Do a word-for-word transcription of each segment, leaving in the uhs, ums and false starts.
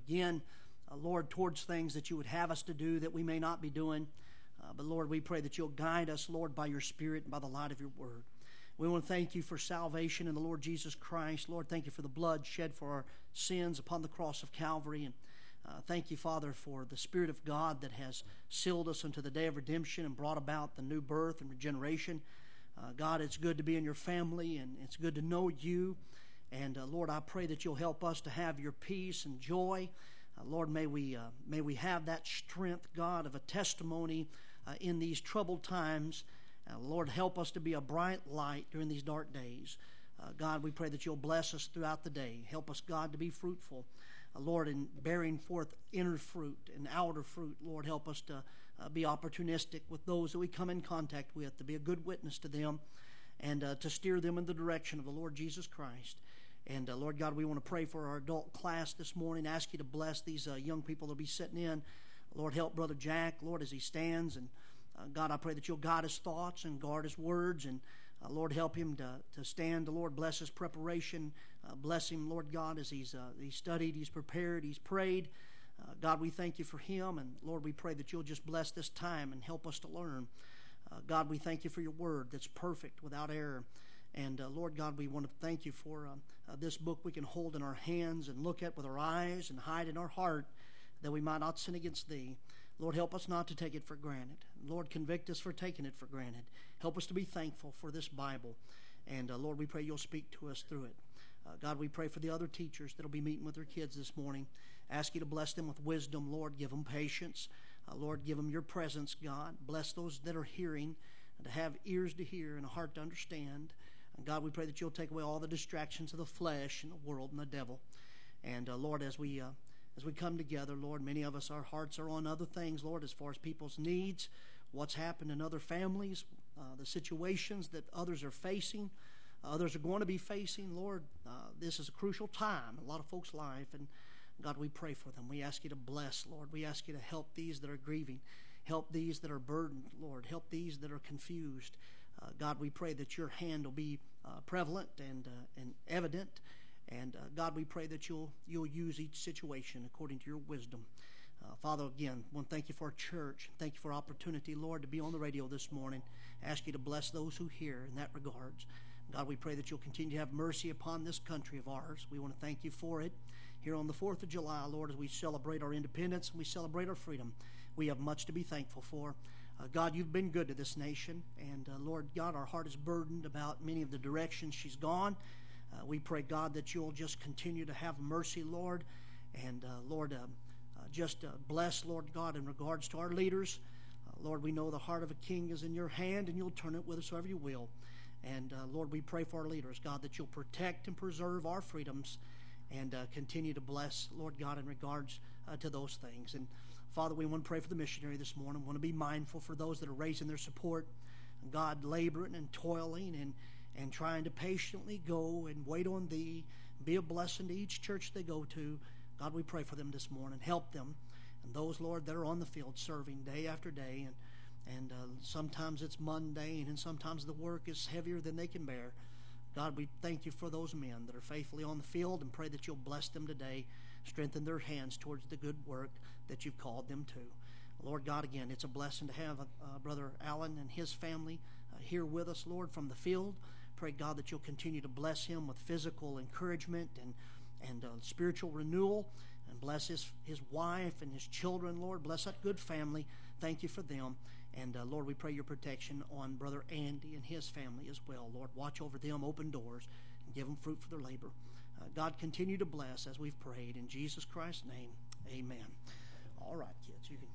again, uh, Lord, towards things that you would have us to do that we may not be doing. Uh, but Lord, we pray that you'll guide us, Lord, by your Spirit and by the light of your word. We want to thank you for salvation in the Lord Jesus Christ. Lord, thank you for the blood shed for our sins upon the cross of Calvary. And uh, thank you, Father, for the Spirit of God that has sealed us unto the day of redemption and brought about the new birth and regeneration. Uh, God, it's good to be in your family, and it's good to know you. And uh, Lord, I pray that you'll help us to have your peace and joy. Uh, Lord, may we uh, may we have that strength, God, of a testimony uh, in these troubled times. Uh, Lord, help us to be a bright light during these dark days. Uh, God, we pray that you'll bless us throughout the day. Help us, God, to be fruitful. Uh, Lord, in bearing forth inner fruit and outer fruit. Lord, help us to uh, be opportunistic with those that we come in contact with, to be a good witness to them, and uh, to steer them in the direction of the Lord Jesus Christ. And uh, Lord God, we want to pray for our adult class this morning. Ask you to bless these uh, young people that will be sitting in. Lord, help Brother Jack, Lord, as he stands. And uh, God, I pray that you'll guide his thoughts and guard his words. And uh, Lord, help him to, to stand. The Lord, bless his preparation. Uh, bless him, Lord God, as he's, uh, he's studied, he's prepared, he's prayed. Uh, God, we thank you for him. And Lord, we pray that you'll just bless this time and help us to learn. Uh, God, we thank you for your word that's perfect, without error. And uh, Lord God, we want to thank you for um, uh, this book we can hold in our hands and look at with our eyes and hide in our heart, that we might not sin against thee. Lord, help us not to take it for granted. Lord, convict us for taking it for granted. Help us to be thankful for this Bible. And uh, Lord, we pray you'll speak to us through it. Uh, God, we pray for the other teachers that will be meeting with their kids this morning. Ask you to bless them with wisdom, Lord. Give them patience. Uh, Lord, give them your presence, God. Bless those that are hearing, and to have ears to hear and a heart to understand. And God, we pray that you'll take away all the distractions of the flesh and the world and the devil. And uh, Lord, as we uh, as we come together, Lord, many of us, our hearts are on other things, Lord, as far as people's needs, what's happened in other families, uh, the situations that others are facing, uh, others are going to be facing. Lord, uh, this is a crucial time in a lot of folks' life, and God, we pray for them. We ask you to bless, Lord. We ask you to help these that are grieving. Help these that are burdened, Lord. Help these that are confused. Uh, God, we pray that your hand will be uh, prevalent and uh, and evident. And uh, God, we pray that you'll you'll use each situation according to your wisdom. Uh, Father, again, I want to thank you for our church. Thank you for opportunity, Lord, to be on the radio this morning. Ask you to bless those who hear in that regards. God, we pray that you'll continue to have mercy upon this country of ours. We want to thank you for it. Here on the fourth of July, Lord, as we celebrate our independence and we celebrate our freedom, we have much to be thankful for. Uh, God, you've been good to this nation, and uh, Lord God, our heart is burdened about many of the directions she's gone. Uh, we pray, God, that you'll just continue to have mercy, Lord, and uh, Lord, uh, uh, just uh, bless, Lord God, in regards to our leaders. Uh, Lord, we know the heart of a king is in your hand, and you'll turn it whithersoever you will. And uh, Lord, we pray for our leaders, God, that you'll protect and preserve our freedoms, and uh, continue to bless, Lord God, in regards uh, to those things. And Father, we want to pray for the missionary this morning. We want to be mindful for those that are raising their support. God, laboring and toiling and, and trying to patiently go and wait on thee. Be a blessing to each church they go to. God, we pray for them this morning. Help them. And those, Lord, that are on the field serving day after day. And, and uh, sometimes it's mundane, and sometimes the work is heavier than they can bear. God, we thank you for those men that are faithfully on the field, and pray that you'll bless them today. Strengthen their hands towards the good work that you've called them to. Lord God, again, it's a blessing to have uh, Brother Allen and his family uh, here with us, Lord, from the field. Pray, God, that you'll continue to bless him with physical encouragement and, and uh, spiritual renewal. And bless his, his wife and his children, Lord. Bless that good family. Thank you for them. And, uh, Lord, we pray your protection on Brother Andy and his family as well. Lord, watch over them, open doors, and give them fruit for their labor. Uh, God, continue to bless as we've prayed. In Jesus Christ's name, amen. All right, kids, you can...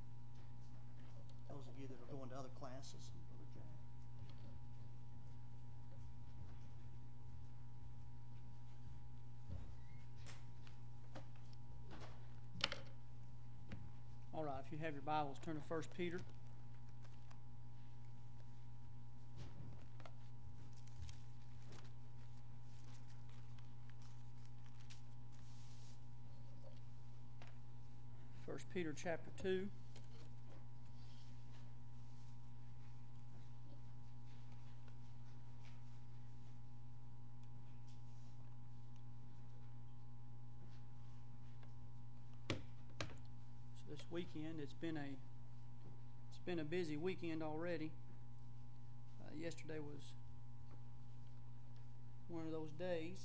Those of you that are going to other classes, Brother Jack. All right, if you have your Bibles, turn to First Peter. First Peter chapter two. this weekend. It's been a it's been a busy weekend already. Uh, yesterday was one of those days.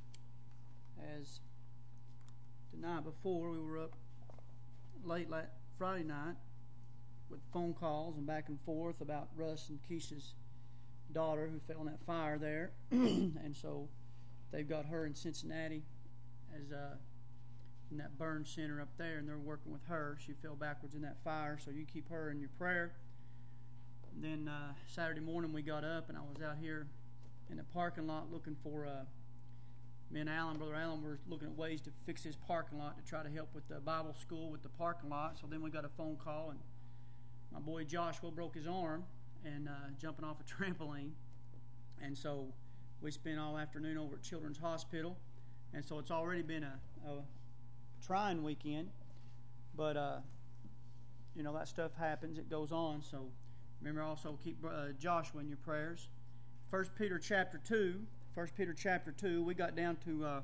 As the night before, we were up late late Friday night with phone calls and back and forth about Russ and Keisha's daughter who fell in that fire there, and so they've got her in Cincinnati as uh, in that burn center up there, and they're working with her. She fell backwards in that fire, so you keep her in your prayer. And then uh, Saturday morning we got up, and I was out here in the parking lot looking for uh, me and Alan, Brother Alan, were looking at ways to fix his parking lot to try to help with the Bible school with the parking lot. So then we got a phone call, and my boy Joshua broke his arm and uh, jumping off a trampoline, and so we spent all afternoon over at Children's Hospital, and so it's already been a, a trying weekend, but uh, you know, that stuff happens, it goes on. So remember, also keep uh, Joshua in your prayers. First Peter chapter two, First Peter chapter two, we got down to uh,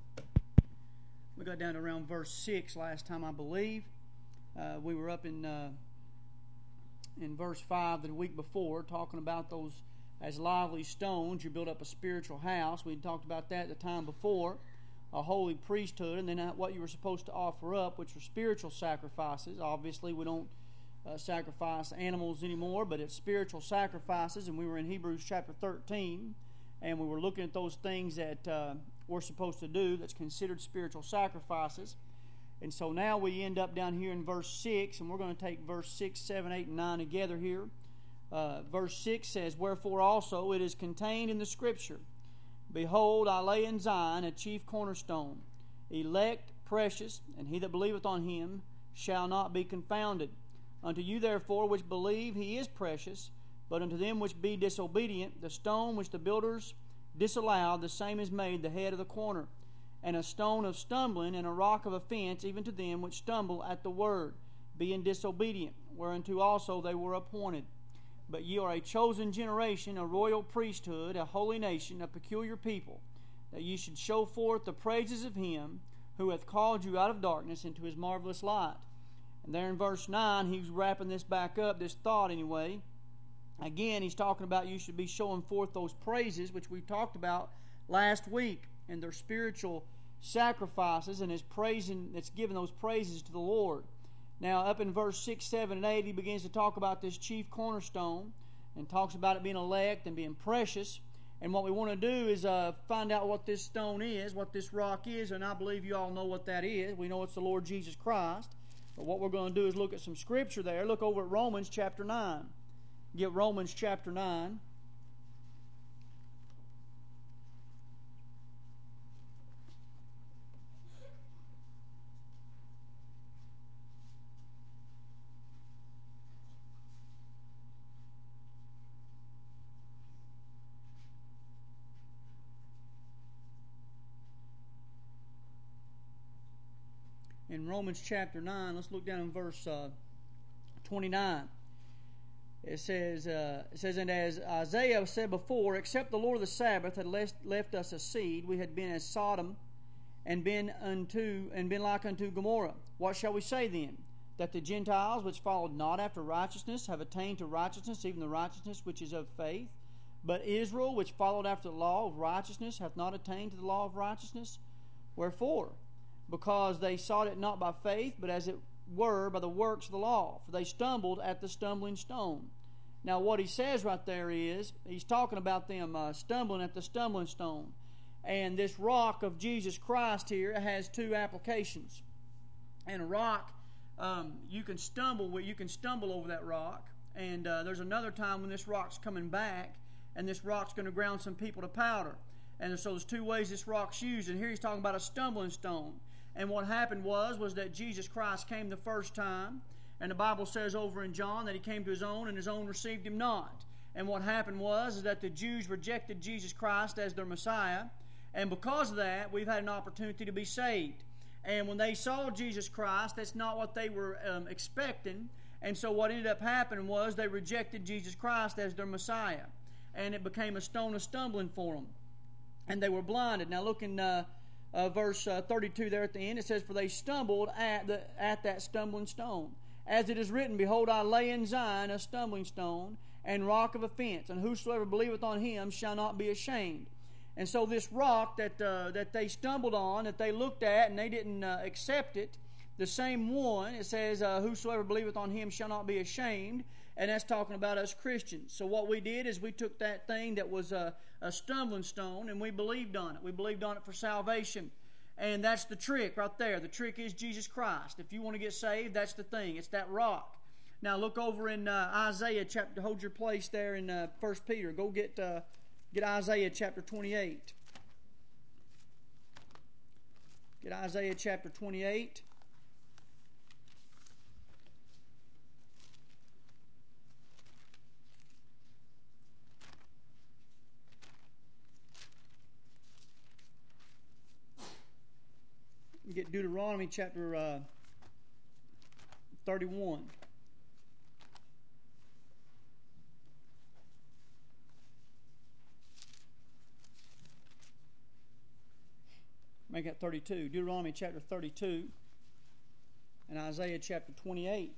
we got down to around verse six last time, I believe. Uh, we were up in uh, in verse five the week before, talking about those as lively stones. You build up a spiritual house. We talked about that the time before, a holy priesthood, and then what you were supposed to offer up, which were spiritual sacrifices. Obviously, we don't uh, sacrifice animals anymore, but it's spiritual sacrifices, and we were in Hebrews chapter thirteen, and we were looking at those things that uh, we're supposed to do that's considered spiritual sacrifices. And so now we end up down here in verse six, and we're going to take verse six, seven, eight, and nine together here. Uh, verse six says, "Wherefore also it is contained in the Scripture, Behold, I lay in Zion a chief cornerstone, elect, precious, and he that believeth on him shall not be confounded. Unto you therefore which believe he is precious, but unto them which be disobedient, the stone which the builders disallowed, the same is made the head of the corner, and a stone of stumbling and a rock of offense, even to them which stumble at the word, being disobedient, whereunto also they were appointed. But ye are a chosen generation, a royal priesthood, a holy nation, a peculiar people, that ye should show forth the praises of him who hath called you out of darkness into his marvelous light." And there in verse nine, he's wrapping this back up, this thought anyway. Again, he's talking about you should be showing forth those praises, which we talked about last week, and their spiritual sacrifices, and his praising, that's giving those praises to the Lord. Now, up in verse six, seven, and eight, he begins to talk about this chief cornerstone, and talks about it being elect and being precious. And what we want to do is uh, find out what this stone is, what this rock is, and I believe you all know what that is. We know it's the Lord Jesus Christ. But what we're going to do is look at some scripture there. Look over at Romans chapter nine. Get Romans chapter nine. In Romans chapter nine, let's look down in verse uh, twenty-nine. It says, uh, it says, "And as Isaiah said before, except the Lord of the Sabbath had left, left us a seed, we had been as Sodom, and been unto and been like unto Gomorrah. What shall we say then? That the Gentiles which followed not after righteousness have attained to righteousness, even the righteousness which is of faith. But Israel, which followed after the law of righteousness, hath not attained to the law of righteousness. Wherefore? Because they sought it not by faith, but as it were by the works of the law. For they stumbled at the stumbling stone." Now what he says right there is, he's talking about them uh, stumbling at the stumbling stone. And this rock of Jesus Christ here has two applications. And a rock, um, you can stumble you can stumble over that rock. And uh, there's another time when this rock's coming back, and this rock's going to ground some people to powder. And so there's two ways this rock's used. And here he's talking about a stumbling stone. And what happened was, was that Jesus Christ came the first time. And the Bible says over in John that he came to his own, and his own received him not. And what happened was is that the Jews rejected Jesus Christ as their Messiah. And because of that, we've had an opportunity to be saved. And when they saw Jesus Christ, that's not what they were um, expecting. And so what ended up happening was they rejected Jesus Christ as their Messiah. And it became a stone of stumbling for them. And they were blinded. Now look in uh, uh, verse uh, thirty-two there at the end. It says, "For they stumbled at the at that stumbling stone. As it is written, Behold, I lay in Zion a stumbling stone and rock of offense, and whosoever believeth on him shall not be ashamed." And so this rock that uh, that they stumbled on, that they looked at and they didn't uh, accept it, the same one, it says, uh, "Whosoever believeth on him shall not be ashamed." And that's talking about us Christians. So what we did is we took that thing that was a, a stumbling stone and we believed on it. We believed on it for salvation. And that's the trick right there. The trick is Jesus Christ. If you want to get saved, that's the thing. It's that rock. Now look over in uh, Isaiah chapter, hold your place there in uh, First Peter. Go get, uh, get Isaiah chapter twenty-eight. Get Isaiah chapter twenty-eight. You get Deuteronomy chapter uh, thirty-one. Make that thirty-two. Deuteronomy chapter thirty-two and Isaiah chapter twenty-eight.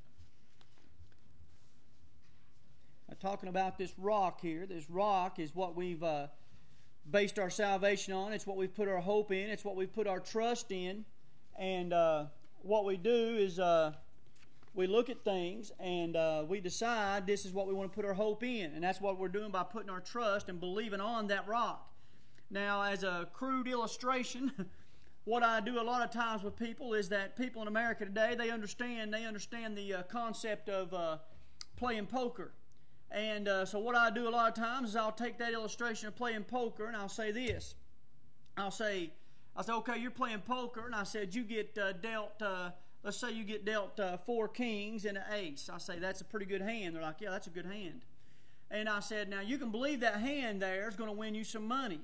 Now, talking about this rock here, this rock is what we've uh, based our salvation on. It's what we've put our hope in. It's what we've put our trust in. And uh, what we do is uh, we look at things and uh, we decide this is what we want to put our hope in. And that's what we're doing by putting our trust and believing on that rock. Now, as a crude illustration, what I do a lot of times with people is that people in America today, they understand, they understand the uh, concept of uh, playing poker. And uh, so what I do a lot of times is I'll take that illustration of playing poker and I'll say this. I'll say, I'll say, okay, you're playing poker, and I said you get uh, dealt, uh, let's say you get dealt uh, four kings and an ace. I say, that's a pretty good hand. They're like, yeah, that's a good hand. And I said, now you can believe that hand there is going to win you some money.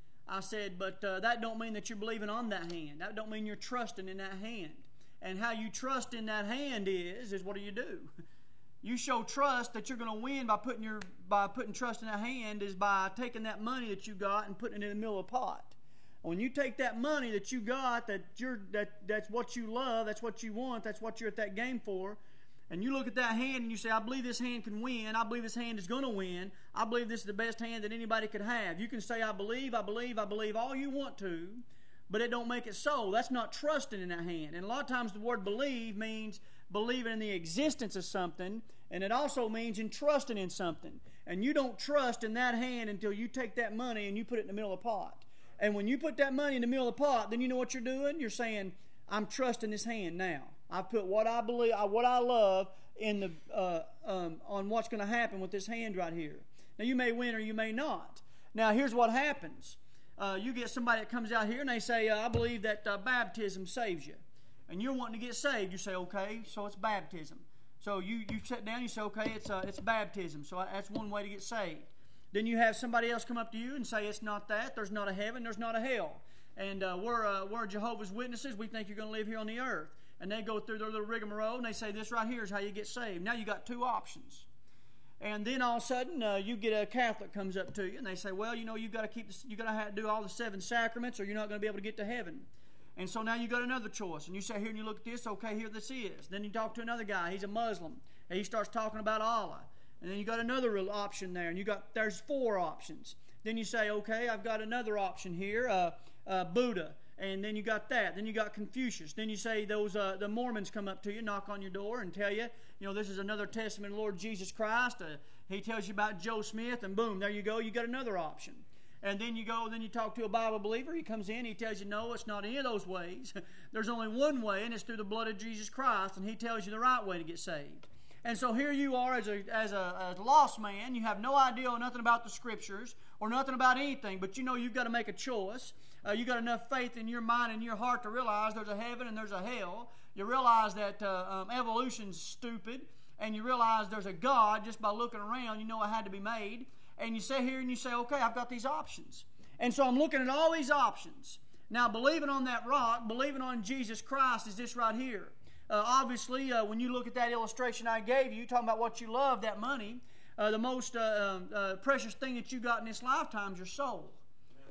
I said, but uh, that don't mean that you're believing on that hand. That don't mean you're trusting in that hand. And how you trust in that hand is, is what do you do? You show trust that you're going to win by putting your by putting trust in that hand is by taking that money that you got and putting it in the middle of a pot. When you take that money that you got, that you're that that's what you love, that's what you want, that's what you're at that game for, and you look at that hand and you say, I believe this hand can win, I believe this hand is going to win, I believe this is the best hand that anybody could have. You can say, I believe, I believe, I believe all you want to, but it don't make it so. That's not trusting in that hand. And a lot of times the word believe means believing in the existence of something, and it also means in trusting in something. And you don't trust in that hand until you take that money and you put it in the middle of the pot. And when you put that money in the middle of the pot, then you know what you're doing? You're saying, I'm trusting this hand now. I've put what I believe, what I love in the uh, um, on what's going to happen with this hand right here. Now, you may win or you may not. Now, here's what happens. Uh, you get somebody that comes out here and they say, uh, I believe that uh, baptism saves you. And you're wanting to get saved. You say, okay, so it's baptism. So you, you sit down and you say, okay, it's uh, it's baptism. So that's one way to get saved. Then you have somebody else come up to you and say, it's not that. There's not a heaven. There's not a hell. And uh, we're, uh, we're Jehovah's Witnesses. We think you're going to live here on the earth. And they go through their little rigmarole and they say, this right here is how you get saved. Now you got two options. And then all of a sudden, uh, you get a Catholic comes up to you and they say, well, you know, you've got to keep, this, you've got to have, do all the seven sacraments or you're not going to be able to get to heaven. And so now you got another choice. And you say here and you look at this, okay, here this is. Then you talk to another guy, he's a Muslim. And he starts talking about Allah. And then you got another option there. And you got, there's four options. Then you say, okay, I've got another option here, uh, uh, Buddha. And then you got that. Then you got Confucius. Then you say those uh, the Mormons come up to you, knock on your door, and tell you, you know, this is another testament of the Lord Jesus Christ. Uh, he tells you about Joe Smith, and boom, there you go. You got another option. And then you go, then you talk to a Bible believer. He comes in, he tells you, no, it's not any of those ways. There's only one way, and it's through the blood of Jesus Christ, and he tells you the right way to get saved. And so here you are as a as a, as a lost man. You have no idea or nothing about the Scriptures or nothing about anything, but you know you've got to make a choice. Uh, you got enough faith in your mind and your heart to realize there's a heaven and there's a hell. You realize that uh, um, evolution's stupid, and you realize there's a God just by looking around. You know it had to be made. And you sit here and you say, okay, I've got these options. And so I'm looking at all these options. Now, believing on that rock, believing on Jesus Christ is this right here. Uh, obviously, uh, when you look at that illustration I gave you, talking about what you love, that money, uh, the most uh, uh, precious thing that you got in this lifetime is your soul.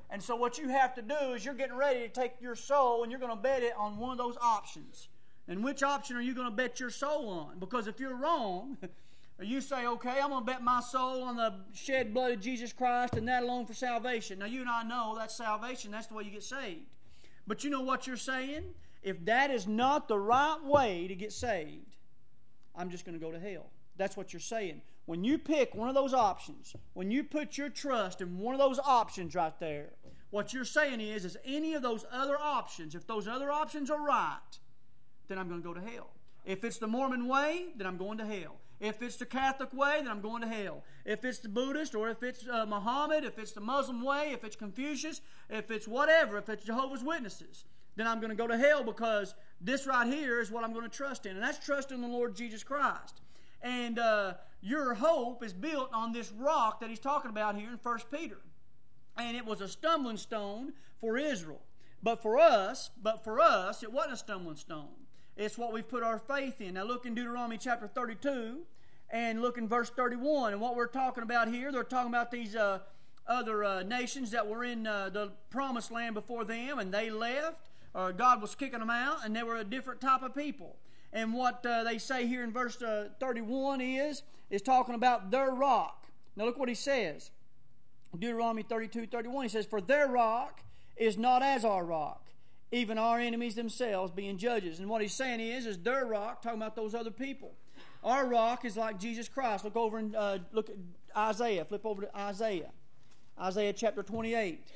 And so what you have to do is you're getting ready to take your soul and you're going to bet it on one of those options. And which option are you going to bet your soul on? Because if you're wrong, you say, okay, I'm going to bet my soul on the shed blood of Jesus Christ and that alone for salvation. Now, you and I know that's salvation. That's the way you get saved. But you know what you're saying? If that is not the right way to get saved, I'm just going to go to hell. That's what you're saying. When you pick one of those options, when you put your trust in one of those options right there, what you're saying is, is any of those other options, if those other options are right, then I'm going to go to hell. If it's the Mormon way, then I'm going to hell. If it's the Catholic way, then I'm going to hell. If it's the Buddhist, or if it's uh, Muhammad, if it's the Muslim way, if it's Confucius, if it's whatever, if it's Jehovah's Witnesses, then I'm going to go to hell because this right here is what I'm going to trust in. And that's trust in the Lord Jesus Christ. And uh, your hope is built on this rock that he's talking about here in First Peter. And it was a stumbling stone for Israel. But for us, but for us, it wasn't a stumbling stone. It's what we've put our faith in. Now look in Deuteronomy chapter thirty-two and look in verse thirty-one. And what we're talking about here, they're talking about these uh, other uh, nations that were in uh, the promised land before them, and they left, or God was kicking them out, and they were a different type of people. And what uh, they say here in verse uh, thirty-one is, is talking about their rock. Now look what he says. Deuteronomy thirty-two thirty-one, he says, for their rock is not as our rock, even our enemies themselves being judges. And what he's saying is, is their rock, talking about those other people. Our rock is like Jesus Christ. Look over and uh, look at Isaiah. Flip over to Isaiah. Isaiah chapter twenty-eight.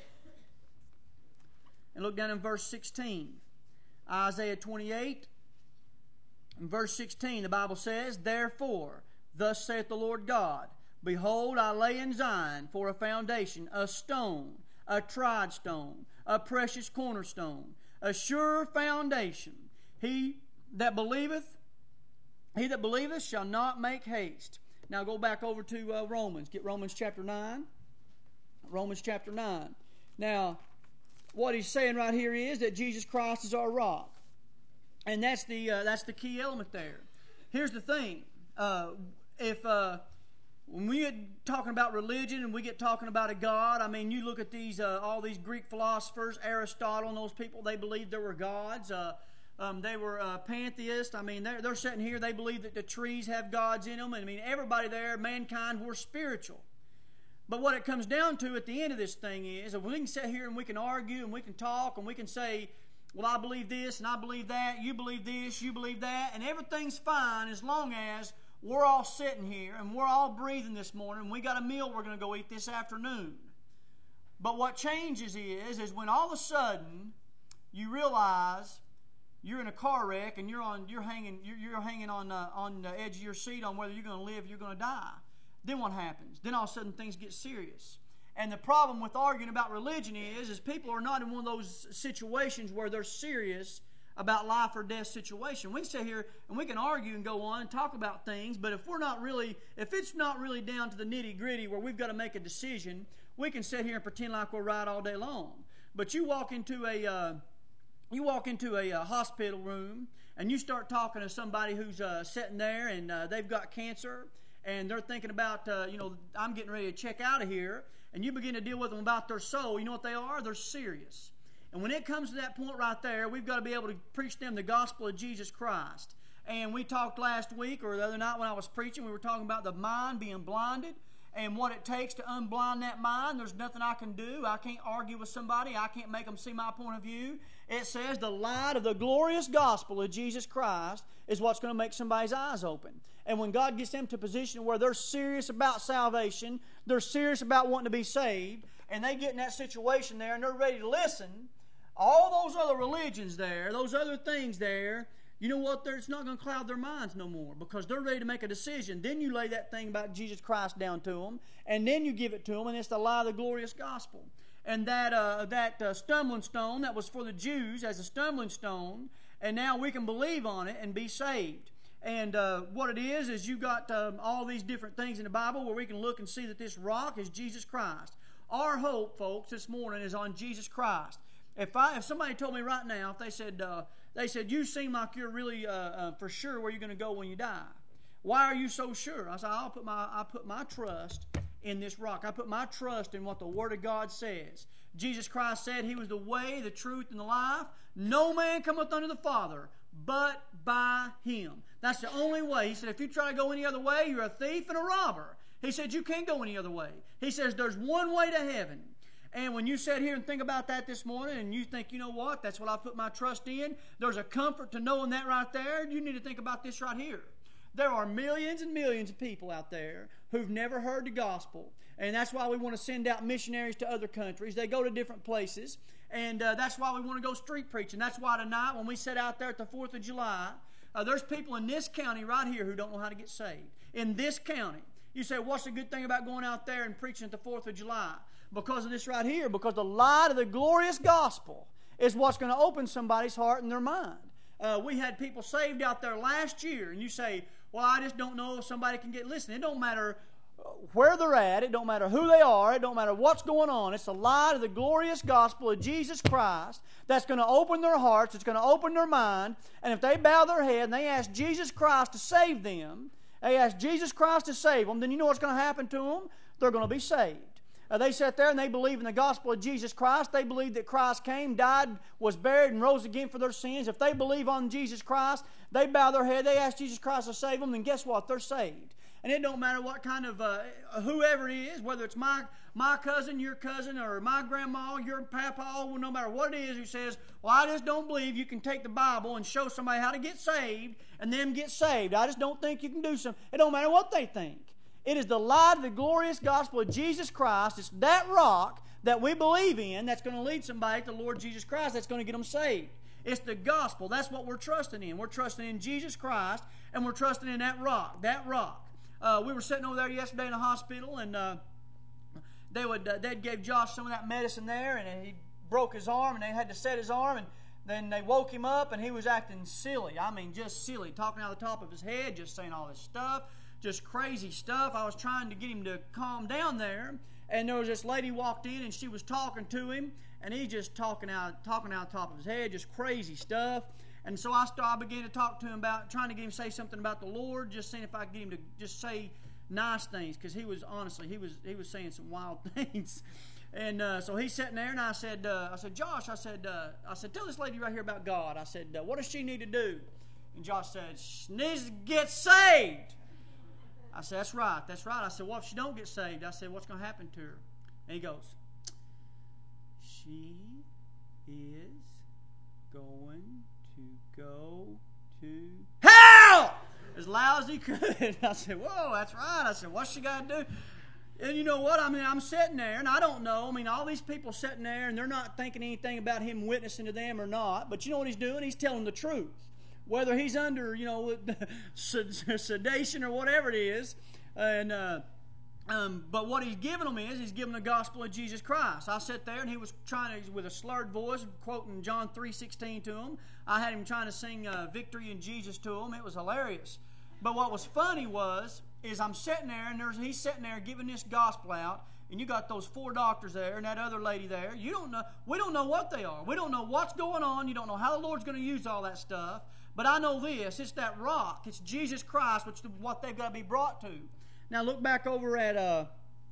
And look down in verse sixteen. Isaiah twenty-eight and verse sixteen, the Bible says, therefore, thus saith the Lord God, behold, I lay in Zion for a foundation, a stone, a tried stone, a precious cornerstone, a sure foundation. He that believeth, he that believeth shall not make haste. Now go back over to uh, Romans. Get Romans chapter nine. Romans chapter nine. Now, what he's saying right here is that Jesus Christ is our rock. And that's the uh, that's the key element there. Here's the thing. Uh, if... Uh, When we get talking about religion and we get talking about a God, I mean, you look at these uh, all these Greek philosophers, Aristotle and those people, they believed there were gods. Uh, um, they were uh, pantheists. I mean, they're, they're sitting here, they believe that the trees have gods in them. And I mean, everybody there, mankind, were spiritual. But what it comes down to at the end of this thing is, if we can sit here and we can argue and we can talk and we can say, well, I believe this and I believe that, you believe this, you believe that, and everything's fine as long as we're all sitting here and we're all breathing this morning. We got a meal we're going to go eat this afternoon. But what changes is, is when all of a sudden you realize you're in a car wreck and you're on, you're hanging, you're, you're hanging on, uh, on the edge of your seat on whether you're going to live or you're going to die. Then what happens? Then all of a sudden things get serious. And the problem with arguing about religion is, is people are not in one of those situations where they're serious about life or death situation. We can sit here and we can argue and go on and talk about things, but if we're not really, if it's not really down to the nitty gritty where we've got to make a decision, we can sit here and pretend like we're right all day long. But you walk into a, uh, you walk into a uh, hospital room and you start talking to somebody who's uh, sitting there and uh, they've got cancer and they're thinking about, uh, you know, I'm getting ready to check out of here, and you begin to deal with them about their soul. You know what they are? They're serious. And when it comes to that point right there, we've got to be able to preach them the gospel of Jesus Christ. And we talked last week or the other night when I was preaching, we were talking about the mind being blinded and what it takes to unblind that mind. There's nothing I can do. I can't argue with somebody. I can't make them see my point of view. It says the light of the glorious gospel of Jesus Christ is what's going to make somebody's eyes open. And when God gets them to a position where they're serious about salvation, they're serious about wanting to be saved, and they get in that situation there and they're ready to listen, all those other religions there, those other things there, you know what? It's not going to cloud their minds no more because they're ready to make a decision. Then you lay that thing about Jesus Christ down to them, and then you give it to them, and it's the lie of the glorious gospel. And that uh, that uh, stumbling stone that was for the Jews as a stumbling stone, and now we can believe on it and be saved. And uh, what it is, is you've got um, all these different things in the Bible where we can look and see that this rock is Jesus Christ. Our hope, folks, this morning is on Jesus Christ. If I, if somebody told me right now, if they said, uh, they said, you seem like you're really uh, uh, for sure where you're going to go when you die. Why are you so sure? I said, I'll put my, I put my trust in this rock. I put my trust in what the Word of God says. Jesus Christ said He was the way, the truth, and the life. No man cometh unto the Father but by Him. That's the only way. He said, if you try to go any other way, you're a thief and a robber. He said, you can't go any other way. He says, there's one way to heaven. And when you sit here and think about that this morning and you think, you know what, that's what I put my trust in, there's a comfort to knowing that right there. You need to think about this right here. There are millions and millions of people out there who've never heard the gospel. And that's why we want to send out missionaries to other countries. They go to different places. And uh, that's why we want to go street preaching. That's why tonight when we sit out there at the fourth of July, uh, there's people in this county right here who don't know how to get saved. In this county. You say, what's the good thing about going out there and preaching at the fourth of July? Because of this right here. Because the light of the glorious gospel is what's going to open somebody's heart and their mind. Uh, we had people saved out there last year. And you say, well, I just don't know if somebody can get listened. It don't matter where they're at. It don't matter who they are. It don't matter what's going on. It's the light of the glorious gospel of Jesus Christ that's going to open their hearts. It's going to open their mind. And if they bow their head and they ask Jesus Christ to save them, they ask Jesus Christ to save them, then you know what's going to happen to them? They're going to be saved. Uh, they sat there and they believe in the gospel of Jesus Christ. They believe that Christ came, died, was buried, and rose again for their sins. If they believe on Jesus Christ, they bow their head, they ask Jesus Christ to save them, then guess what? They're saved. And it don't matter what kind of, uh, whoever it is, whether it's my my cousin, your cousin, or my grandma, your papa, no matter what it is who says, well, I just don't believe you can take the Bible and show somebody how to get saved and them get saved. I just don't think you can do something. It don't matter what they think. It is the light of the glorious gospel of Jesus Christ. It's that rock that we believe in that's going to lead somebody to the Lord Jesus Christ, that's going to get them saved. It's the gospel. That's what we're trusting in. We're trusting in Jesus Christ, and we're trusting in that rock, that rock. Uh, we were sitting over there yesterday in the hospital, and uh, they would uh, they gave Josh some of that medicine there, and he broke his arm, and they had to set his arm, and then they woke him up, and he was acting silly. I mean, just silly, talking out of the top of his head, just saying all this stuff, just crazy stuff. I was trying to get him to calm down there, and there was this lady walked in, and she was talking to him, and he just talking out talking out the top of his head, just crazy stuff. And so I, started, I began to talk to him about, trying to get him to say something about the Lord, just seeing if I could get him to just say nice things, because he was, honestly, he was he was saying some wild things. And uh, so he's sitting there, and I said, uh, I said, Josh, I said, uh, I said, tell this lady right here about God. I said, uh, what does she need to do? And Josh said, she needs to get saved. I said, that's right, that's right. I said, well, if she don't get saved, I said, what's going to happen to her? And he goes, she is going to go to hell! As loud as he could. And I said, whoa, that's right. I said, what's she got to do? And you know what? I mean, I'm sitting there, and I don't know. I mean, all these people sitting there, and they're not thinking anything about him witnessing to them or not. But you know what he's doing? He's telling the truth. Whether he's under, you know, sedation or whatever it is. And uh, um, but what he's giving them is, he's giving the gospel of Jesus Christ. I sat there, and he was trying to, with a slurred voice, quoting John three sixteen to him. I had him trying to sing uh, Victory in Jesus to him. It was hilarious. But what was funny was, is I'm sitting there, and there's, he's sitting there giving this gospel out, and you got those four doctors there and that other lady there. You don't know. We don't know what they are. We don't know what's going on. You don't know how the Lord's going to use all that stuff. But I know this. It's that rock. It's Jesus Christ, which is what they've got to be brought to. Now look back over at uh,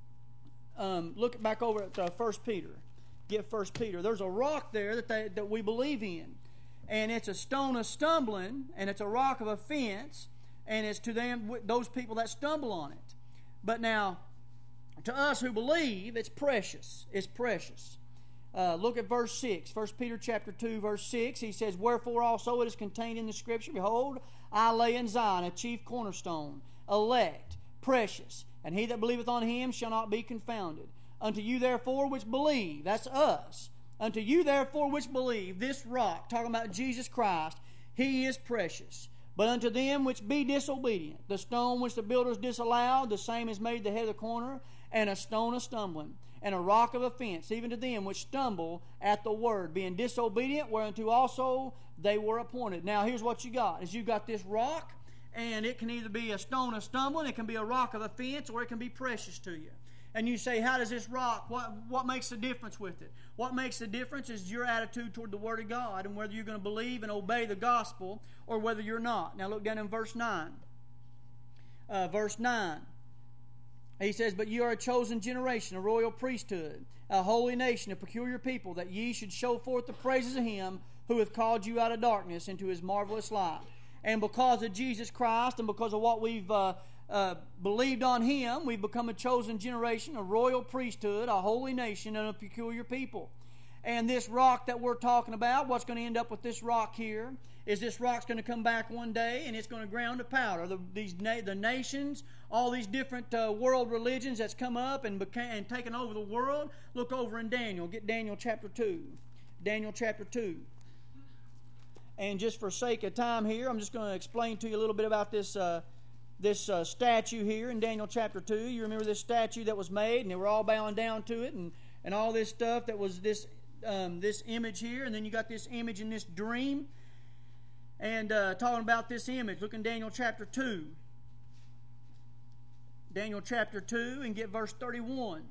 um, look back over at uh, First Peter. Get First Peter. There's a rock there that they, that we believe in, and it's a stone of stumbling, and it's a rock of offense, and it's to them those people that stumble on it. But now, to us who believe, it's precious. It's precious. Uh, look at verse six. First Peter chapter two, verse six. He says, wherefore also it is contained in the Scripture, behold, I lay in Zion a chief cornerstone, elect, precious, and he that believeth on him shall not be confounded. Unto you therefore which believe, that's us, unto you therefore which believe, this rock, talking about Jesus Christ, he is precious. But unto them which be disobedient, the stone which the builders disallowed, the same is made the head of the corner, and a stone of stumbling, and a rock of offense, even to them which stumble at the word, being disobedient, whereunto also they were appointed. Now here's what you got, is you got this rock, and it can either be a stone of stumbling, it can be a rock of offense, or it can be precious to you. And you say, how does this rock, what, what makes the difference with it? What makes the difference is your attitude toward the Word of God, and whether you're going to believe and obey the gospel, or whether you're not. Now look down in verse nine. Uh, verse nine. He says, but you are a chosen generation, a royal priesthood, a holy nation, a peculiar people, that ye should show forth the praises of him who hath called you out of darkness into his marvelous light. And because of Jesus Christ and because of what we've uh, uh, believed on him, we've become a chosen generation, a royal priesthood, a holy nation, and a peculiar people. And this rock that we're talking about, what's going to end up with this rock here, is this rock's going to come back one day and it's going to ground to powder. The, these na- the nations, all these different uh, world religions that's come up and, became, and taken over the world. Look over in Daniel. Get Daniel chapter two. Daniel chapter two. And just for sake of time here, I'm just going to explain to you a little bit about this uh, this uh, statue here in Daniel chapter two. You remember this statue that was made and they were all bowing down to it and, and all this stuff that was this um, this image here. And then you got this image in this dream. And uh, talking about this image, look in Daniel chapter two. Daniel chapter two and get verse thirty-one.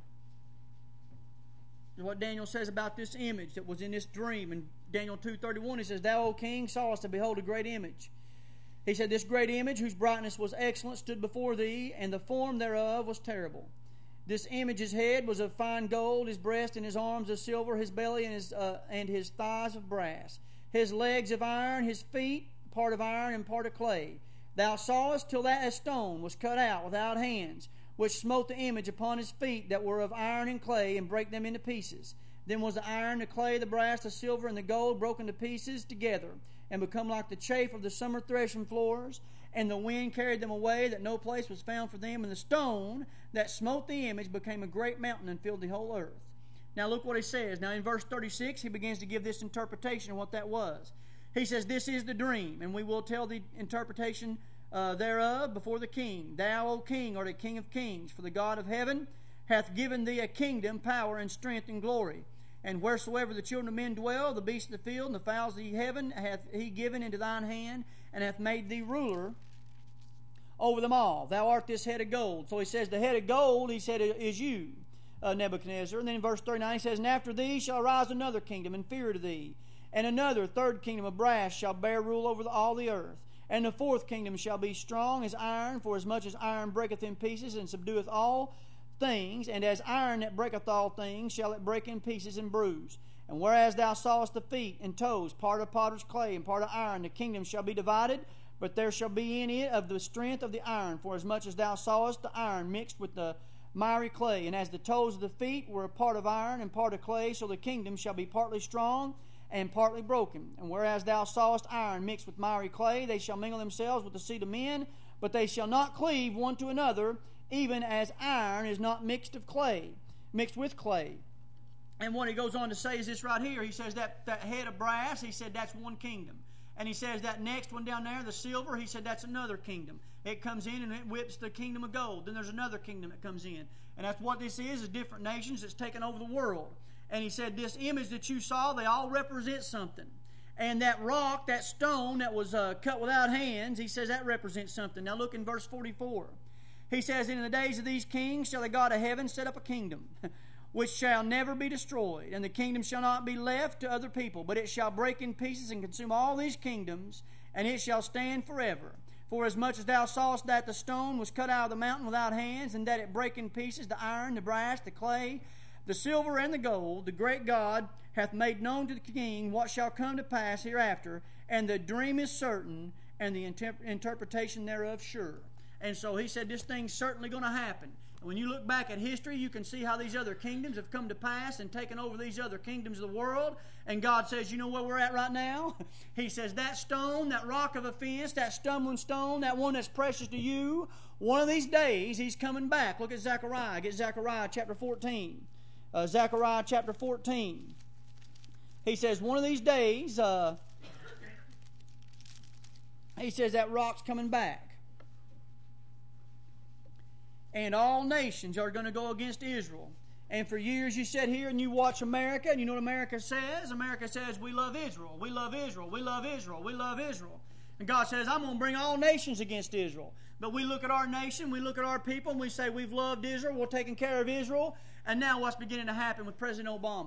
This is what Daniel says about this image that was in this dream. In Daniel two thirty-one, he says, Thou, O king, sawest to behold a great image. He said, This great image, whose brightness was excellent, stood before thee, and the form thereof was terrible. This image's head was of fine gold, his breast and his arms of silver, his belly and his, uh, and his thighs of brass. His legs of iron, his feet, part of iron and part of clay. Thou sawest till that a stone was cut out without hands, which smote the image upon his feet that were of iron and clay, and brake them into pieces. Then was the iron, the clay, the brass, the silver, and the gold broken to pieces together, and become like the chaff of the summer threshing floors. And the wind carried them away, that no place was found for them. And the stone that smote the image became a great mountain and filled the whole earth. Now look what he says. Now in verse thirty-six, he begins to give this interpretation of what that was. He says, This is the dream, and we will tell the interpretation uh, thereof before the king. Thou, O king, art a king of kings, for the God of heaven hath given thee a kingdom, power, and strength, and glory. And wheresoever the children of men dwell, the beasts of the field, and the fowls of the heaven, hath he given into thine hand, and hath made thee ruler over them all. Thou art this head of gold. So he says, the head of gold, he said, is you. Uh, Nebuchadnezzar. And then in verse thirty-nine he says, And after thee shall arise another kingdom, inferior to thee, and another third kingdom of brass shall bear rule over the, all the earth. And the fourth kingdom shall be strong as iron, for as much as iron breaketh in pieces, and subdueth all things, and as iron that breaketh all things, shall it break in pieces and bruise. And whereas thou sawest the feet and toes, part of potter's clay and part of iron, the kingdom shall be divided, but there shall be in it of the strength of the iron, for as much as thou sawest the iron mixed with the miry clay. And as the toes of the feet were a part of iron and part of clay, so the kingdom shall be partly strong and partly broken. And whereas thou sawest iron mixed with miry clay, they shall mingle themselves with the seed of men, but they shall not cleave one to another, even as iron is not mixed of clay, mixed with clay. And what he goes on to say is this right here. He says that, that head of brass, he said that's one kingdom. And he says that next one down there, the silver, he said that's another kingdom. It comes in and it whips the kingdom of gold. Then there's another kingdom that comes in. And that's what this is, is different nations that's taken over the world. And he said this image that you saw, they all represent something. And that rock, that stone that was uh, cut without hands, he says that represents something. Now look in verse forty-four. He says, In the days of these kings shall the God of heaven set up a kingdom, which shall never be destroyed, and the kingdom shall not be left to other people, but it shall break in pieces and consume all these kingdoms, and it shall stand forever. For as much as thou sawest that the stone was cut out of the mountain without hands, and that it brake in pieces the iron, the brass, the clay, the silver, and the gold, the great God hath made known to the king what shall come to pass hereafter, and the dream is certain, and the inter- interpretation thereof sure. And so he said this thing's certainly going to happen. And when you look back at history, you can see how these other kingdoms have come to pass and taken over these other kingdoms of the world. And God says, you know where we're at right now? He says that stone, that rock of offense, that stumbling stone, that one that's precious to you, one of these days he's coming back. Look at Zechariah. Get Zechariah chapter fourteen. Uh, Zechariah chapter fourteen. He says one of these days, uh, he says that rock's coming back. And all nations are going to go against Israel. And for years you sit here and you watch America, and you know what America says? America says, we love Israel, we love Israel, we love Israel, we love Israel. And God says, I'm going to bring all nations against Israel. But we look at our nation, we look at our people, and we say we've loved Israel, we're taking care of Israel. And now what's beginning to happen with President Obama?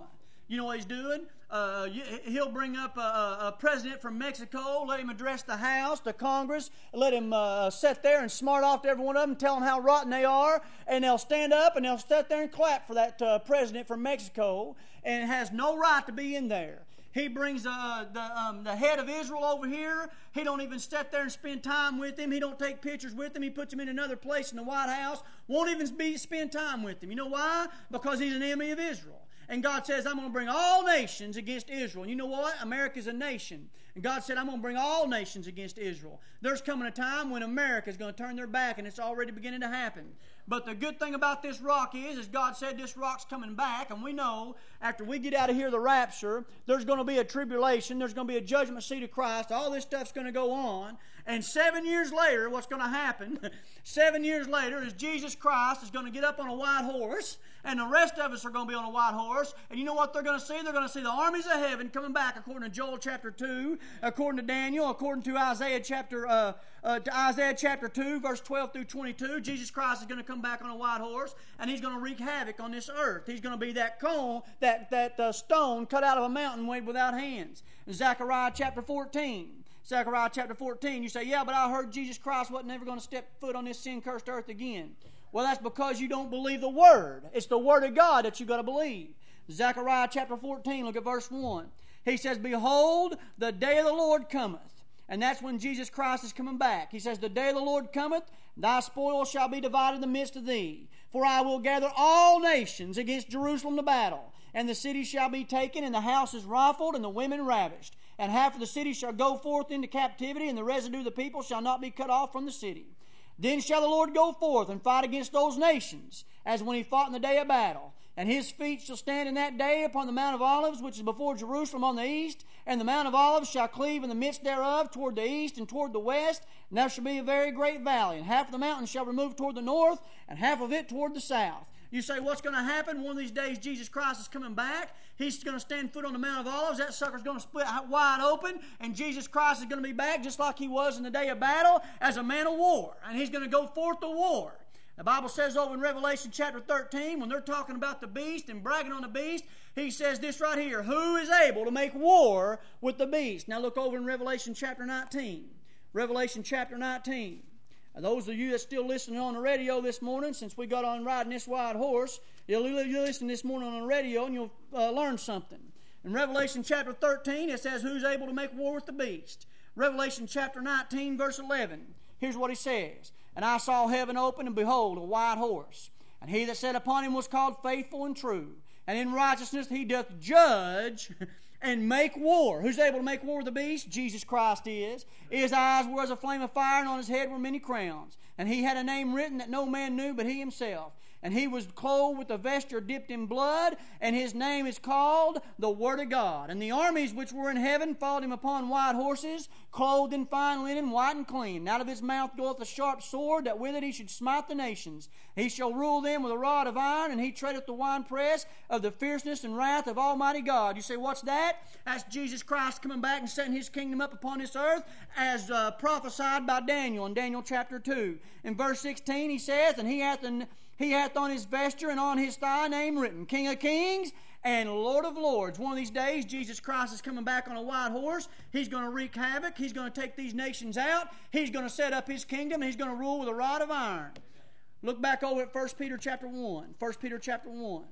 You know what he's doing? Uh, he'll bring up a, a president from Mexico, let him address the House, the Congress, let him uh, sit there and smart off to every one of them, tell them how rotten they are, and they'll stand up and they'll sit there and clap for that uh, president from Mexico, and has no right to be in there. He brings uh, the um, the head of Israel over here. He don't even sit there and spend time with him. He don't take pictures with him. He puts him in another place in the White House. Won't even be, spend time with him. You know why? Because he's an enemy of Israel. And God says, I'm going to bring all nations against Israel. And you know what? America's a nation. And God said, I'm going to bring all nations against Israel. There's coming a time when America is going to turn their back, and it's already beginning to happen. But the good thing about this rock is, is God said this rock's coming back, and we know after we get out of here, the rapture, there's going to be a tribulation, there's going to be a judgment seat of Christ, all this stuff's going to go on, and seven years later, what's going to happen, seven years later, is Jesus Christ is going to get up on a white horse, and the rest of us are going to be on a white horse, and you know what they're going to see? They're going to see the armies of heaven coming back, according to Joel chapter two, according to Daniel, according to Isaiah chapter uh, uh, to Isaiah chapter two, verse twelve through twenty-two. Jesus Christ is going to come back on a white horse, and he's going to wreak havoc on this earth. He's going to be that cone, that that uh, stone cut out of a mountain made without hands. In Zechariah chapter fourteen. Zechariah chapter fourteen, you say, yeah, but I heard Jesus Christ wasn't never going to step foot on this sin-cursed earth again. Well, that's because you don't believe the Word. It's the Word of God that you've got to believe. Zechariah chapter fourteen, look at verse one. He says, behold, the day of the Lord cometh. And that's when Jesus Christ is coming back. He says, the day of the Lord cometh, thy spoil shall be divided in the midst of thee. For I will gather all nations against Jerusalem to battle. And the city shall be taken, and the houses rifled, and the women ravished. And half of the city shall go forth into captivity, and the residue of the people shall not be cut off from the city. Then shall the Lord go forth and fight against those nations, as when he fought in the day of battle. And his feet shall stand in that day upon the Mount of Olives, which is before Jerusalem on the east. And the Mount of Olives shall cleave in the midst thereof toward the east and toward the west. And there shall be a very great valley. And half of the mountain shall remove toward the north, and half of it toward the south. You say, what's going to happen? One of these days, Jesus Christ is coming back. He's going to stand foot on the Mount of Olives. That sucker's going to split wide open. And Jesus Christ is going to be back just like he was in the day of battle as a man of war. And he's going to go forth to war. The Bible says over in Revelation chapter thirteen, when they're talking about the beast and bragging on the beast, he says this right here, who is able to make war with the beast? Now look over in Revelation chapter nineteen. Revelation chapter nineteen. Now, those of you that still listening on the radio this morning, since we got on riding this white horse, you'll, you'll listen this morning on the radio and you'll uh, learn something. In Revelation chapter thirteen, it says, who's able to make war with the beast? Revelation chapter nineteen, verse eleven. Here's what he says. And I saw heaven open, and behold, a white horse. And he that sat upon him was called Faithful and True. And in righteousness he doth judge and make war. Who's able to make war with the beast? Jesus Christ is. His eyes were as a flame of fire, and on his head were many crowns. And he had a name written that no man knew but he himself. And he was clothed with a vesture dipped in blood, and his name is called the Word of God. And the armies which were in heaven followed him upon white horses, clothed in fine linen, white and clean. And out of his mouth goeth a sharp sword, that with it he should smite the nations. He shall rule them with a rod of iron, and he treadeth the winepress of the fierceness and wrath of Almighty God. You say, what's that? That's Jesus Christ coming back and setting his kingdom up upon this earth, as uh, prophesied by Daniel in Daniel chapter two. In verse sixteen he says, and he hath an He hath on his vesture and on his thigh name written, King of Kings and Lord of Lords. One of these days, Jesus Christ is coming back on a white horse. He's going to wreak havoc. He's going to take these nations out. He's going to set up his kingdom. And he's going to rule with a rod of iron. Look back over at First Peter chapter one. First Peter chapter one.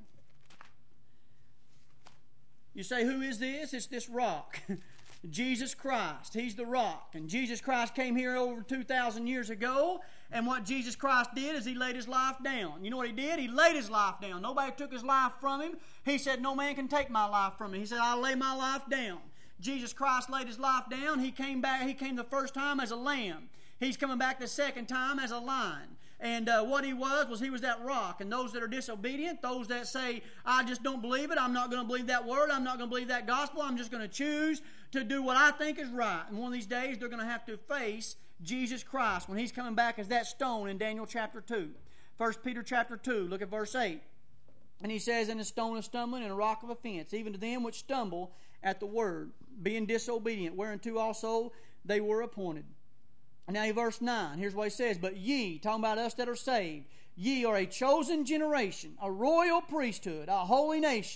You say, who is this? It's this rock. Jesus Christ. He's the rock. And Jesus Christ came here over two thousand years ago. And what Jesus Christ did is he laid his life down. You know what he did? He laid his life down. Nobody took his life from him. He said, no man can take my life from me. He said, I'll lay my life down. Jesus Christ laid his life down. He came back. He came the first time as a lamb. He's coming back the second time as a lion. And uh, what he was, was he was that rock. And those that are disobedient, those that say, I just don't believe it, I'm not going to believe that word, I'm not going to believe that gospel, I'm just going to choose to do what I think is right. And one of these days, they're going to have to face Jesus Christ when he's coming back as that stone in Daniel chapter two. First Peter chapter two, look at verse eight. And he says, and a stone of stumbling and a rock of offense, even to them which stumble at the word, being disobedient, whereunto also they were appointed. And now in verse nine, here's what he says, but ye, talking about us that are saved, ye are a chosen generation, a royal priesthood, a holy nation,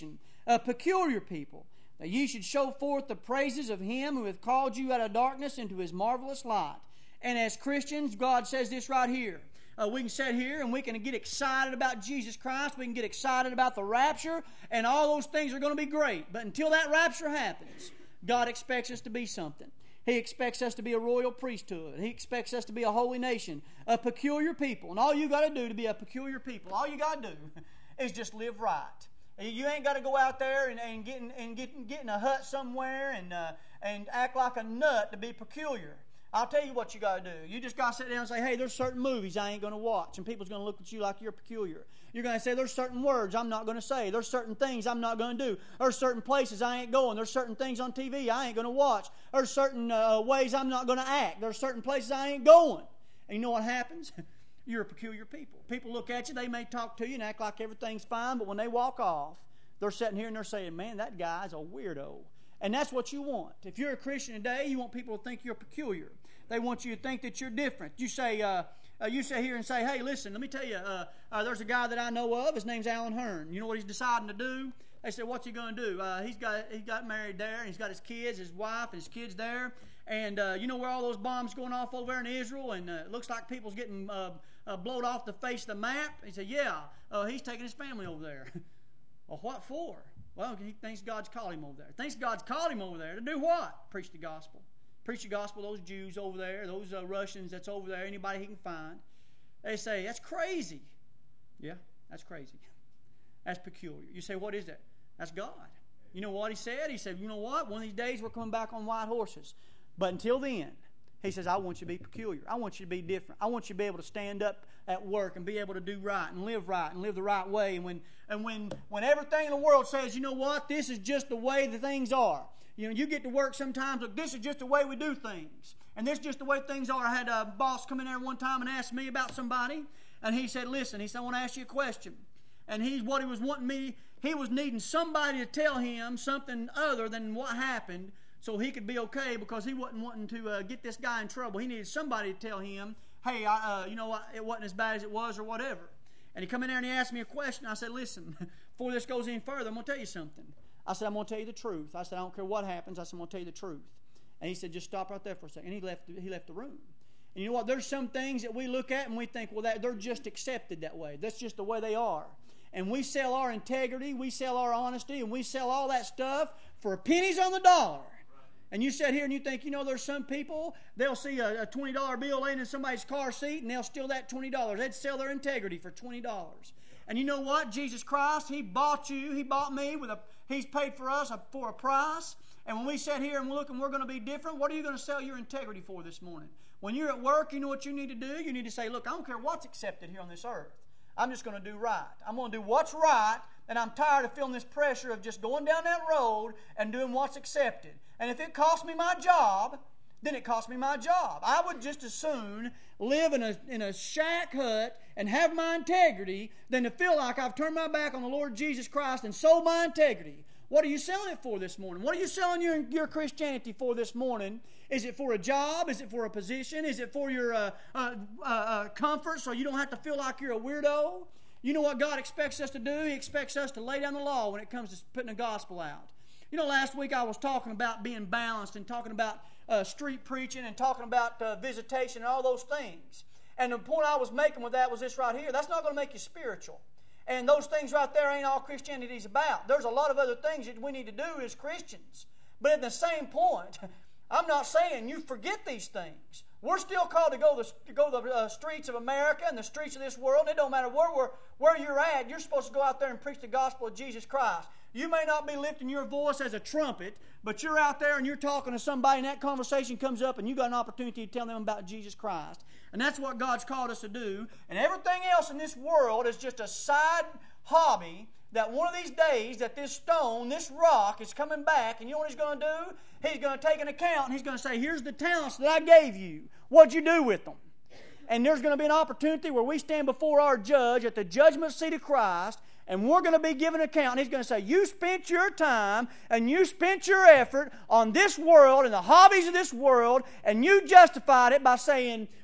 a peculiar people, that ye should show forth the praises of Him who hath called you out of darkness into His marvelous light. And as Christians, God says this right here. Uh, we can sit here and we can get excited about Jesus Christ. We can get excited about the rapture, and all those things are going to be great. But until that rapture happens, God expects us to be something. He expects us to be a royal priesthood. He expects us to be a holy nation, a peculiar people. And all you got to do to be a peculiar people, all you got to do is just live right. You ain't got to go out there and, and, get, in, and get, get in a hut somewhere and, uh, and act like a nut to be peculiar. I'll tell you what you got to do. You just got to sit down and say, hey, there's certain movies I ain't going to watch. And people's going to look at you like you're peculiar. You're going to say, there's certain words I'm not going to say. There's certain things I'm not going to do. There's certain places I ain't going. There's certain things on T V I ain't going to watch. There's certain uh, ways I'm not going to act. There's certain places I ain't going. And you know what happens? You're a peculiar people. People look at you. They may talk to you and act like everything's fine. But when they walk off, they're sitting here and they're saying, man, that guy's a weirdo. And that's what you want. If you're a Christian today, you want people to think you're peculiar. They want you to think that you're different. You say, uh, uh, you sit here and say, hey, listen, let me tell you, uh, uh, there's a guy that I know of. His name's Alan Hearn. You know what he's deciding to do? They said, what's he going to do? Uh, he's got he got married there, and he's got his kids, his wife, and his kids there. And uh, you know where all those bombs going off over there in Israel? And uh, it looks like people's getting uh, uh, blowed off the face of the map. He said, yeah, uh, he's taking his family over there. Well, what for? Well, he thinks God's called him over there. Thinks God's called him over there to do what? Preach the gospel. Preach the gospel to those Jews over there, those uh, Russians that's over there, anybody he can find. They say, that's crazy. Yeah, that's crazy. That's peculiar. You say, what is that? That's God. You know what he said? He said, you know what? One of these days we're coming back on white horses. But until then, he says, I want you to be peculiar. I want you to be different. I want you to be able to stand up at work and be able to do right and live right and live the right way. And when and when when everything in the world says, you know what, this is just the way the things are. You know, you get to work sometimes, look, this is just the way we do things. And this is just the way things are. I had a boss come in there one time and ask me about somebody. And he said, listen, he said, I want to ask you a question. And he's what he was wanting me, he was needing somebody to tell him something other than what happened so he could be okay, because he wasn't wanting to uh, get this guy in trouble. He needed somebody to tell him, hey, I, uh, you know what, it wasn't as bad as it was or whatever. And he come in there and he asked me a question. I said, listen, before this goes any further, I'm going to tell you something. I said, I'm going to tell you the truth. I said, I don't care what happens. I said, I'm going to tell you the truth. And he said, just stop right there for a second. And he left, he left the room. And you know what? There's some things that we look at and we think, well, that, they're just accepted that way. That's just the way they are. And we sell our integrity, we sell our honesty, and we sell all that stuff for pennies on the dollar. And you sit here and you think, you know, there's some people, they'll see a, a twenty dollar bill laying in somebody's car seat and they'll steal that twenty dollars. They'd sell their integrity for twenty dollars. And you know what? Jesus Christ, He bought you, He bought me, with a. He's paid for us for a price. And when we sit here and look and we're going to be different, what are you going to sell your integrity for this morning? When you're at work, you know what you need to do? You need to say, look, I don't care what's accepted here on this earth. I'm just going to do right. I'm going to do what's right, and I'm tired of feeling this pressure of just going down that road and doing what's accepted. And if it costs me my job, then it costs me my job. I would just as soon live in a, in a shack hut and have my integrity than to feel like I've turned my back on the Lord Jesus Christ and sold my integrity. What are you selling it for this morning? What are you selling your, your Christianity for this morning? Is it for a job? Is it for a position? Is it for your uh, uh, uh, uh, comfort so you don't have to feel like you're a weirdo? You know what God expects us to do? He expects us to lay down the law when it comes to putting the gospel out. You know, last week I was talking about being balanced and talking about uh, street preaching and talking about uh, visitation and all those things. And the point I was making with that was this right here. That's not going to make you spiritual. And those things right there ain't all Christianity is about. There's a lot of other things that we need to do as Christians. But at the same point, I'm not saying you forget these things. We're still called to go the, to go the uh, streets of America and the streets of this world. It don't matter where, we're, where you're at. You're supposed to go out there and preach the gospel of Jesus Christ. You may not be lifting your voice as a trumpet, but you're out there and you're talking to somebody and that conversation comes up and you got an opportunity to tell them about Jesus Christ. And that's what God's called us to do. And everything else in this world is just a side hobby that one of these days that this stone, this rock is coming back, and you know what He's going to do? He's going to take an account and He's going to say, here's the talents that I gave you. What'd you do with them? And there's going to be an opportunity where we stand before our judge at the judgment seat of Christ, and we're going to be given an account. And He's going to say, you spent your time and you spent your effort on this world and the hobbies of this world, and you justified it by saying,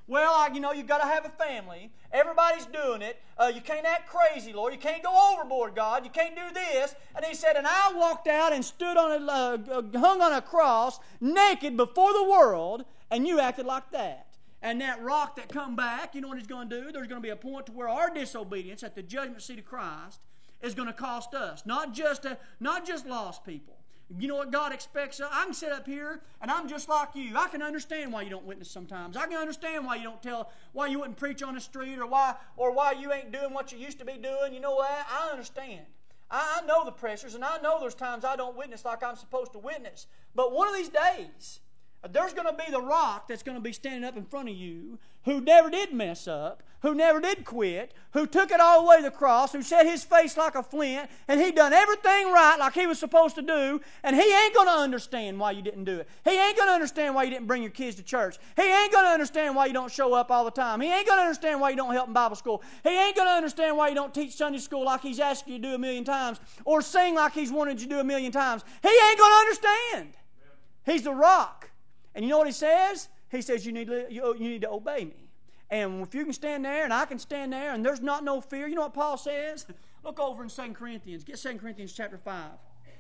Well, I, you know, you've got to have a family. Everybody's doing it. Uh, you can't act crazy, Lord. You can't go overboard, God. You can't do this. And he said, and I walked out and stood on a, uh, hung on a cross, naked before the world, and you acted like that. And that rock that come back, you know what he's going to do? There's going to be a point to where our disobedience at the judgment seat of Christ is going to cost us. Not just, a, not just lost people. You know what God expects? I can sit up here and I'm just like you. I can understand why you don't witness sometimes. I can understand why you don't tell, why you wouldn't preach on the street, or why, or why you ain't doing what you used to be doing. You know what? I understand. I, I know the pressures, and I know there's times I don't witness like I'm supposed to witness. But one of these days, there's going to be the rock that's going to be standing up in front of you, who never did mess up, who never did quit, who took it all the way to the cross, who set his face like a flint, and he done everything right like he was supposed to do, and he ain't going to understand why you didn't do it. He ain't going to understand why you didn't bring your kids to church. He ain't going to understand why you don't show up all the time. He ain't going to understand why you don't help in Bible school. He ain't going to understand why you don't teach Sunday school like he's asked you to do a million times, or sing like he's wanted you to do a million times. He ain't going to understand. He's the rock. And you know what he says? He says, you need to, you, you need to obey me. And if you can stand there and I can stand there and there's not no fear, you know what Paul says? Look over in Second Corinthians. Get Second Corinthians chapter five.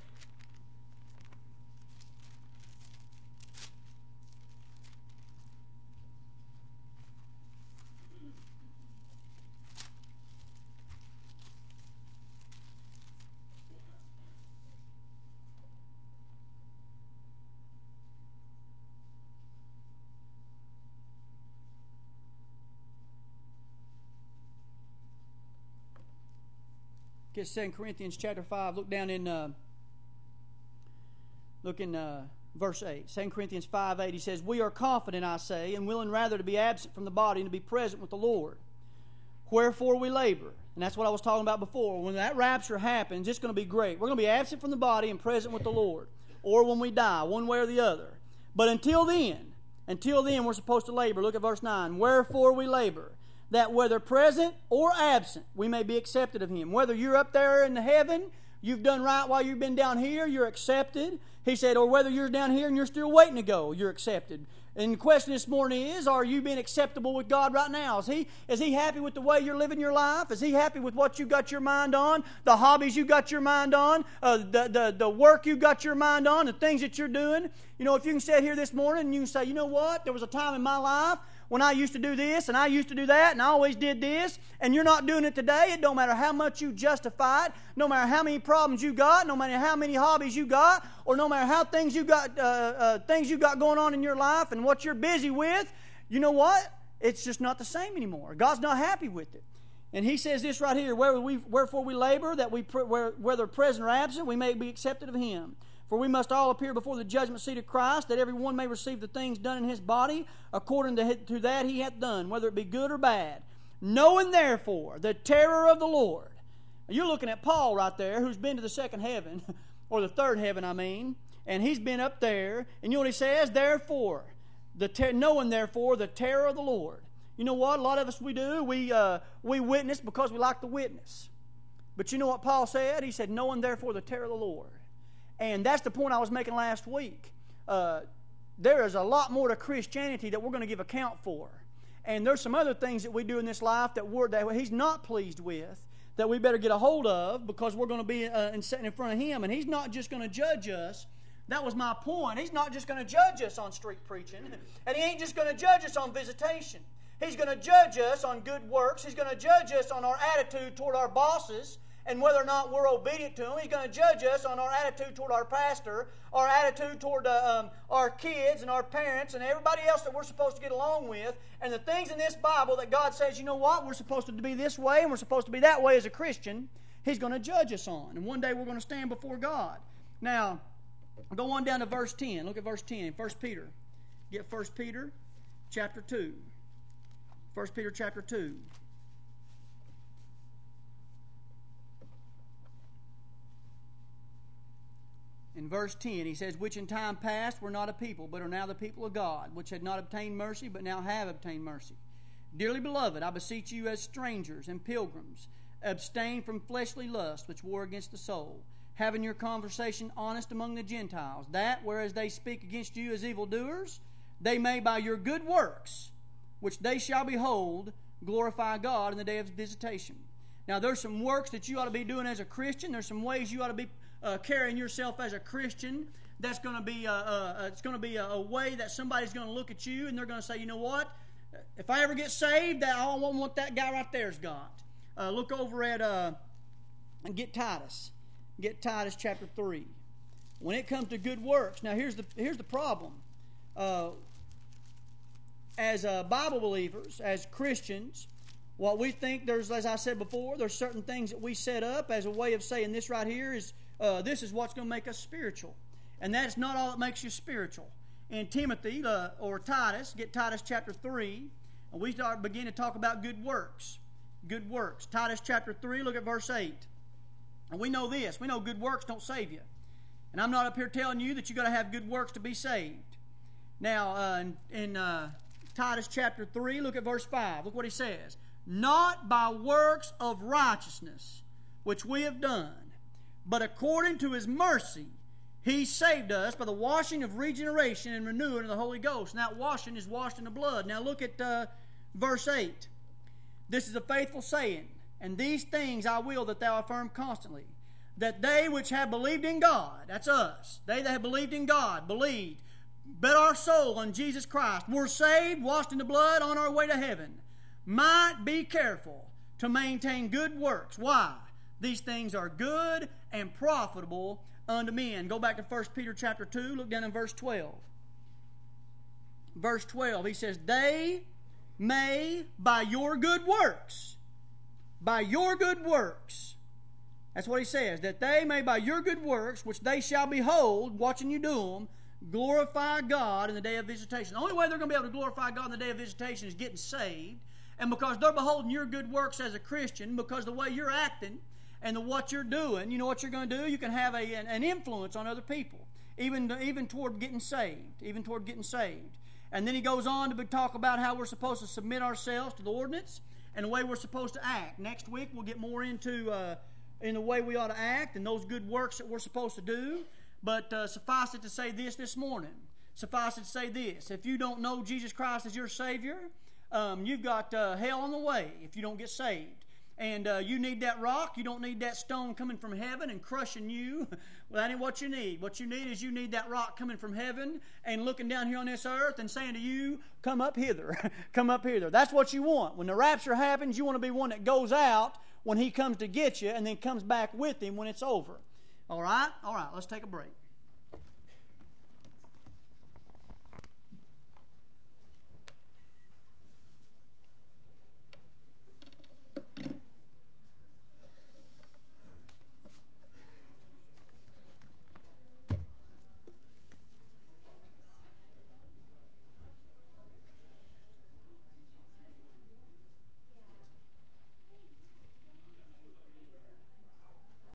Get Second Corinthians chapter five. Look down in uh, look in uh, verse eight. Second Corinthians five eight. He says, "We are confident, I say, and willing rather to be absent from the body and to be present with the Lord. Wherefore we labor." And that's what I was talking about before. When that rapture happens, it's going to be great. We're going to be absent from the body and present with the Lord. Or when we die, one way or the other. But until then, until then, we're supposed to labor. Look at verse nine. "Wherefore we labor, that whether present or absent, we may be accepted of Him." Whether you're up there in the heaven, you've done right while you've been down here, you're accepted. He said, or whether you're down here and you're still waiting to go, you're accepted. And the question this morning is, are you being acceptable with God right now? Is He, is He happy with the way you're living your life? Is He happy with what you got your mind on? The hobbies you got your mind on? Uh, the, the, the work you got your mind on? The things that you're doing? You know, if you can sit here this morning and you can say, you know what? There was a time in my life when I used to do this, and I used to do that, and I always did this, and you're not doing it today. It don't matter how much you justify it, no matter how many problems you got, no matter how many hobbies you got, or no matter how things you got, uh, uh, things you got going on in your life, and what you're busy with. You know what? It's just not the same anymore. God's not happy with it. And He says this right here: Where we, wherefore we labor, that we, whether present or absent, we may be accepted of Him. For we must all appear before the judgment seat of Christ, that every one may receive the things done in his body, according to, to that he hath done, whether it be good or bad. Knowing therefore the terror of the Lord. You're looking at Paul right there, who's been to the second heaven, or the third heaven, I mean, and he's been up there, and you know what he says? Therefore, the ter- knowing therefore the terror of the Lord. You know what? A lot of us, we do, we, uh, we witness because we like to witness. But you know what Paul said? He said, knowing therefore the terror of the Lord. And that's the point I was making last week. Uh, there is a lot more to Christianity that we're going to give account for. And there's some other things that we do in this life that, we're, that He's not pleased with, that we better get a hold of, because we're going to be uh, and sitting in front of Him. And He's not just going to judge us. That was my point. He's not just going to judge us on street preaching. And He ain't just going to judge us on visitation. He's going to judge us on good works. He's going to judge us on our attitude toward our bosses, and whether or not we're obedient to Him. He's going to judge us on our attitude toward our pastor, our attitude toward uh, um, our kids and our parents and everybody else that we're supposed to get along with, and the things in this Bible that God says, you know what, we're supposed to be this way and we're supposed to be that way as a Christian. He's going to judge us on. And one day we're going to stand before God. Now, go on down to verse ten. Look at verse ten. First Peter. Get First Peter chapter two. First Peter chapter two. In verse ten, he says, which in time past were not a people, but are now the people of God, which had not obtained mercy, but now have obtained mercy. Dearly beloved, I beseech you as strangers and pilgrims, abstain from fleshly lusts which war against the soul, having your conversation honest among the Gentiles, that, whereas they speak against you as evildoers, they may by your good works which they shall behold, glorify God in the day of visitation. Now, there's some works that you ought to be doing as a Christian. There's some ways you ought to be uh, carrying yourself as a Christian. That's going to be a, a, it's going to be a, a way that somebody's going to look at you and they're going to say, you know what? If I ever get saved, that I don't want what that guy right there's got. Uh, look over at uh, and get Titus. Get Titus chapter three. When it comes to good works, now here's the here's the problem. Uh, as uh, Bible believers, as Christians, what we think there's, as I said before, there's certain things that we set up as a way of saying this right here is uh, this is what's going to make us spiritual, and that's not all that makes you spiritual. In Timothy uh, or Titus, get Titus chapter three, and we start begin to talk about good works. Good works. Titus chapter three, look at verse eight. And we know this. We know good works don't save you. And I'm not up here telling you that you've got to have good works to be saved. Now, uh, in, in uh, Titus chapter three, look at verse five. Look what he says. Not by works of righteousness, which we have done, but according to his mercy, he saved us by the washing of regeneration and renewing of the Holy Ghost. And that washing is washed in the blood. Now look at uh, verse eight. This is a faithful saying, and these things I will that thou affirm constantly, that they which have believed in God, that's us, they that have believed in God, believed, bet our soul on Jesus Christ, were saved, washed in the blood, on our way to heaven, might be careful to maintain good works. Why? These things are good and profitable unto men. Go back to First Peter chapter two, look down in verse twelve. Verse twelve, he says, they may by your good works, by your good works, that's what he says, that they may by your good works, which they shall behold, watching you do them, glorify God in the day of visitation. The only way they're going to be able to glorify God in the day of visitation is getting saved, and because they're beholding your good works as a Christian, because the way you're acting and the what you're doing, you know what you're going to do? You can have a, an, an influence on other people, even, even toward getting saved, even toward getting saved. And then he goes on to talk about how we're supposed to submit ourselves to the ordinance and the way we're supposed to act. Next week we'll get more into uh, in the way we ought to act and those good works that we're supposed to do. But uh, suffice it to say this this morning. Suffice it to say this. If you don't know Jesus Christ as your Savior, um, you've got uh, hell on the way if you don't get saved. And uh, you need that rock. You don't need that stone coming from heaven and crushing you. Well, that ain't what you need. What you need is you need that rock coming from heaven and looking down here on this earth and saying to you, come up hither. Come up hither. That's what you want. When the rapture happens, you want to be one that goes out when he comes to get you and then comes back with him when it's over. All right? All right, let's take a break.